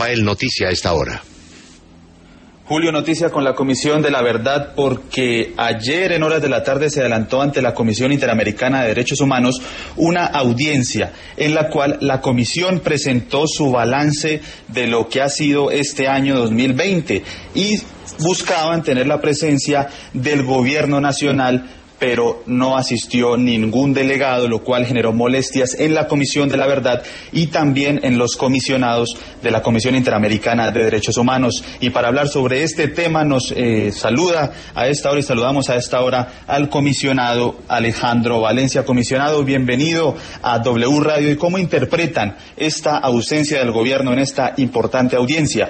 Rafael, noticia a esta hora. Julio, noticia con la Comisión de la Verdad, porque ayer en horas de la tarde se adelantó ante la Comisión Interamericana de Derechos Humanos una audiencia en la cual la Comisión presentó su balance de lo que ha sido este año 2020 y buscaban tener la presencia del Gobierno Nacional, pero no asistió ningún delegado, lo cual generó molestias en la Comisión de la Verdad y también en los comisionados de la Comisión Interamericana de Derechos Humanos. Y para hablar sobre este tema nos saluda a esta hora y saludamos a esta hora al comisionado Alejandro Valencia. Comisionado, bienvenido a W Radio. ¿Y cómo interpretan esta ausencia del gobierno en esta importante audiencia?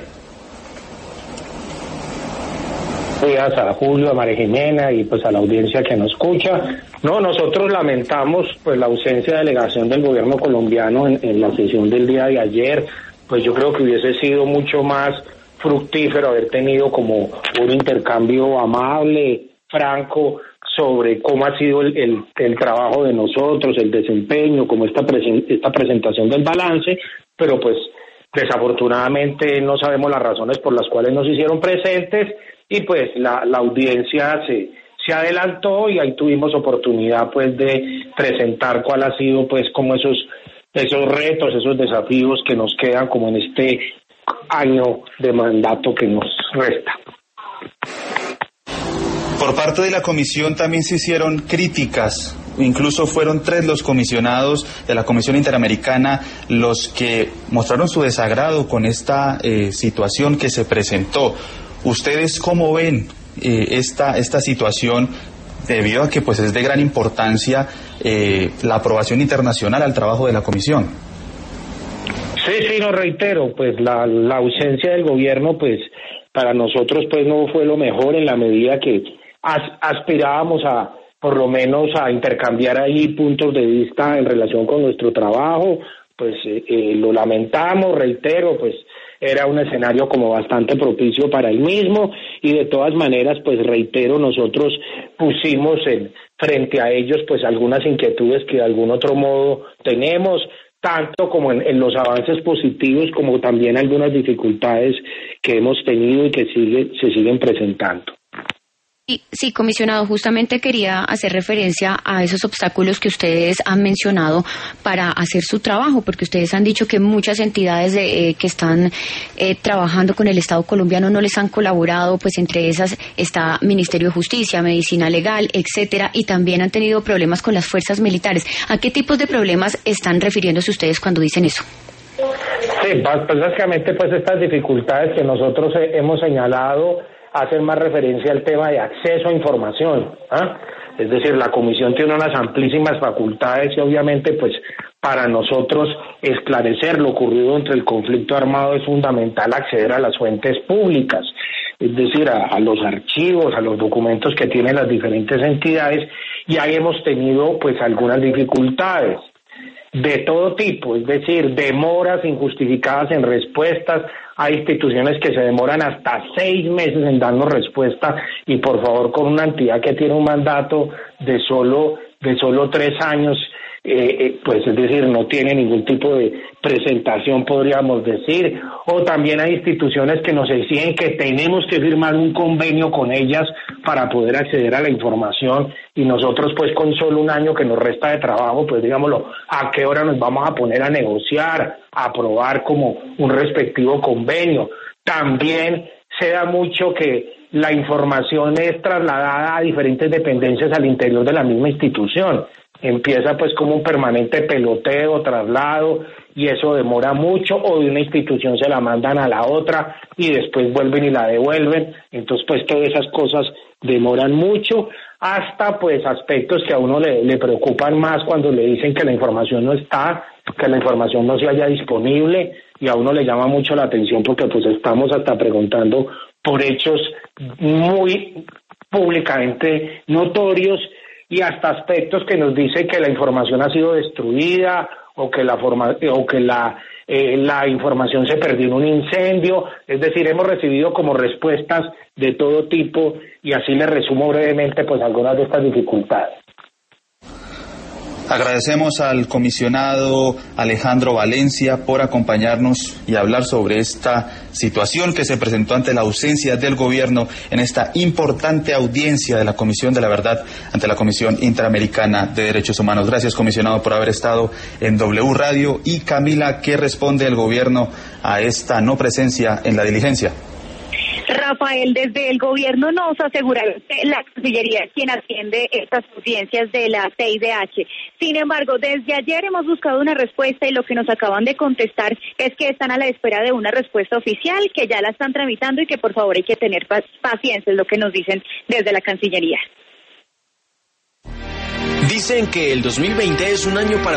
Días a Julio, a María Jimena y pues a la audiencia que nos escucha. No, nosotros lamentamos pues la ausencia de delegación del gobierno colombiano en la sesión del día de ayer. Pues yo creo que hubiese sido mucho más fructífero haber tenido como un intercambio amable, franco, sobre cómo ha sido el trabajo de nosotros, el desempeño, como esta presentación del balance, pero pues desafortunadamente no sabemos las razones por las cuales nos hicieron presentes. Y pues la audiencia se adelantó y ahí tuvimos oportunidad pues de presentar cuál ha sido pues como esos retos, esos desafíos que nos quedan como en este año de mandato que nos resta. Por parte de la comisión también se hicieron críticas, incluso fueron 3 los comisionados de la Comisión Interamericana los que mostraron su desagrado con esta situación que se presentó. ¿Ustedes cómo ven esta situación debido a que pues es de gran importancia la aprobación internacional al trabajo de la comisión? Sí, no reitero, pues la ausencia del gobierno pues para nosotros pues no fue lo mejor en la medida que aspirábamos a por lo menos a intercambiar ahí puntos de vista en relación con nuestro trabajo, pues lo lamentamos, reitero, pues era un escenario como bastante propicio para el mismo y de todas maneras, pues reitero, nosotros pusimos frente a ellos pues algunas inquietudes que de algún otro modo tenemos, tanto como en los avances positivos como también algunas dificultades que hemos tenido y que se siguen presentando. Sí, comisionado, justamente quería hacer referencia a esos obstáculos que ustedes han mencionado para hacer su trabajo, porque ustedes han dicho que muchas entidades que están trabajando con el Estado colombiano no les han colaborado, pues entre esas está Ministerio de Justicia, Medicina Legal, etcétera, y también han tenido problemas con las fuerzas militares. ¿A qué tipos de problemas están refiriéndose ustedes cuando dicen eso? Sí, básicamente pues estas dificultades que nosotros hemos señalado hacen más referencia al tema de acceso a información, Es decir, la comisión tiene unas amplísimas facultades y obviamente pues para nosotros esclarecer lo ocurrido entre el conflicto armado es fundamental acceder a las fuentes públicas, es decir, a los archivos, a los documentos que tienen las diferentes entidades, y ahí hemos tenido pues algunas dificultades de todo tipo, es decir, demoras injustificadas en respuestas. Hay instituciones que se demoran hasta 6 meses en darnos respuesta y por favor con una entidad que tiene un mandato de solo 3 años, pues es decir, no tiene ningún tipo de presentación, podríamos decir. O también hay instituciones que nos exigen que tenemos que firmar un convenio con ellas para poder acceder a la información y nosotros pues con solo un año que nos resta de trabajo, pues digámoslo, ¿a qué hora nos vamos a poner a negociar, a aprobar como un respectivo convenio? También se da mucho que la información es trasladada a diferentes dependencias al interior de la misma institución. Empieza pues como un permanente peloteo, traslado, y eso demora mucho, o de una institución se la mandan a la otra y después vuelven y la devuelven. Entonces pues todas esas cosas demoran mucho, hasta pues aspectos que a uno le preocupan más cuando le dicen que la información no está, que la información no se halla disponible, y a uno le llama mucho la atención porque pues estamos hasta preguntando por hechos muy públicamente notorios y hasta aspectos que nos dicen que la información ha sido destruida o que la información se perdió en un incendio. Es decir, hemos recibido como respuestas de todo tipo y así les resumo brevemente pues algunas de estas dificultades. Agradecemos al comisionado Alejandro Valencia por acompañarnos y hablar sobre esta situación que se presentó ante la ausencia del gobierno en esta importante audiencia de la Comisión de la Verdad ante la Comisión Interamericana de Derechos Humanos. Gracias, comisionado, por haber estado en W Radio. Y Camila, ¿qué responde el gobierno a esta no presencia en la diligencia? Rafael, desde el gobierno nos aseguraron que la Cancillería es quien atiende estas audiencias de la CIDH. Sin embargo, desde ayer hemos buscado una respuesta y lo que nos acaban de contestar es que están a la espera de una respuesta oficial, que ya la están tramitando y que por favor hay que tener paciencia, es lo que nos dicen desde la Cancillería. Dicen que el 2020 es un año para